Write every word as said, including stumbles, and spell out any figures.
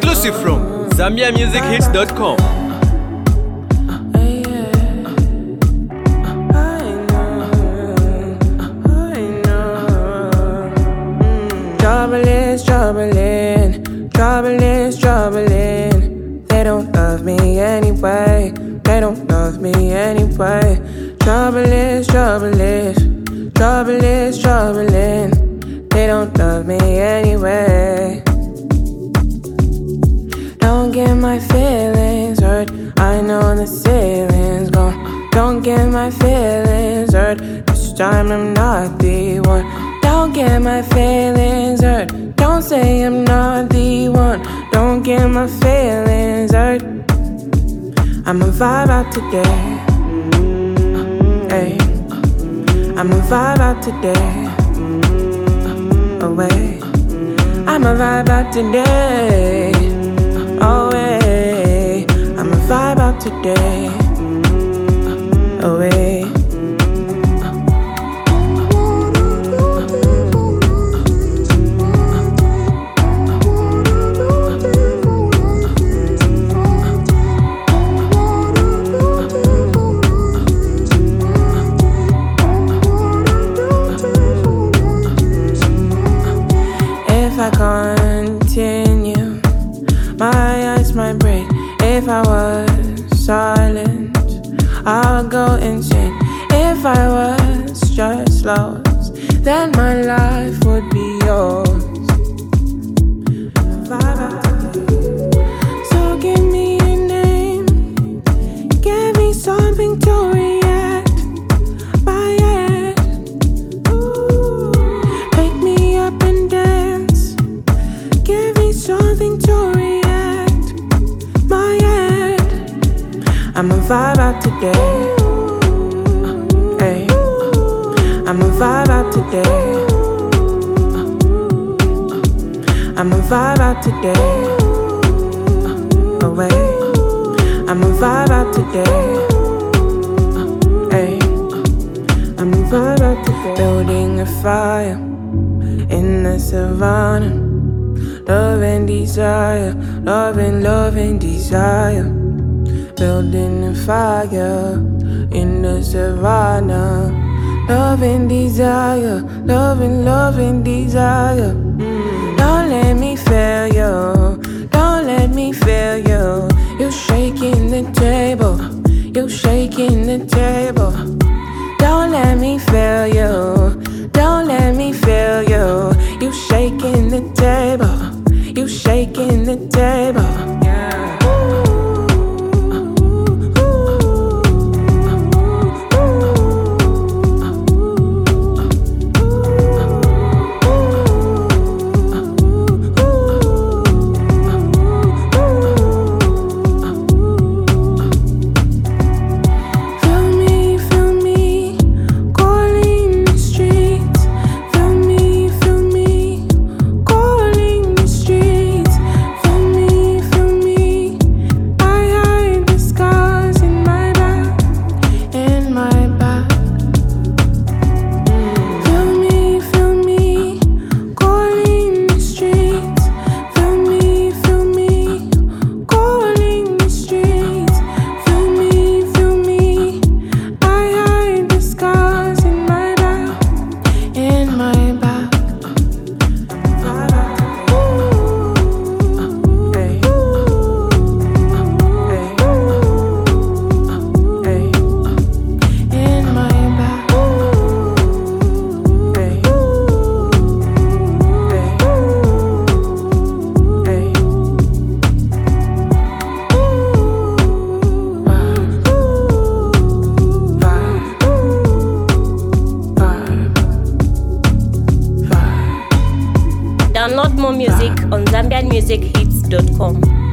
Exclusive from Zambia Music Hits dot com. Trouble is troubling, trouble is troubling. They don't love me anyway, they don't love me anyway. Trouble is, trouble is, trouble is troubling. They don't love me anyway. Don't get my feelings hurt, I know the ceiling's gone. Don't get my feelings hurt, this time I'm not the one. Don't get my feelings hurt, don't say I'm not the one. Don't get my feelings hurt, I'ma vibe out today. Hey, I'ma vibe out today. Away, I'ma vibe out today. Away, I'ma vibe out today. Away. If I continue, my eyes might break. If I was silent, I'll go insane. If I was just lost, then my life would be yours. So give me a name, give me something to react by it. Ooh, wake me up and dance, give me something to react my head. I'ma vibe out today. Hey, I'ma vibe out today. I'ma vibe out today. Away, I'ma vibe out today. Hey, I'ma vibe out today. Building a fire in the savannah. Love and desire, love and love and desire. Building a fire in the savannah. Love and desire, love and love and desire. Mm. Don't let me fail you, don't let me fail you. You shaking the table, you shaking the table. Don't let me fail you, don't let me fail you. You shaking the table, you shaking the table. Yeah. Download more music on Zambian Music Hits dot com.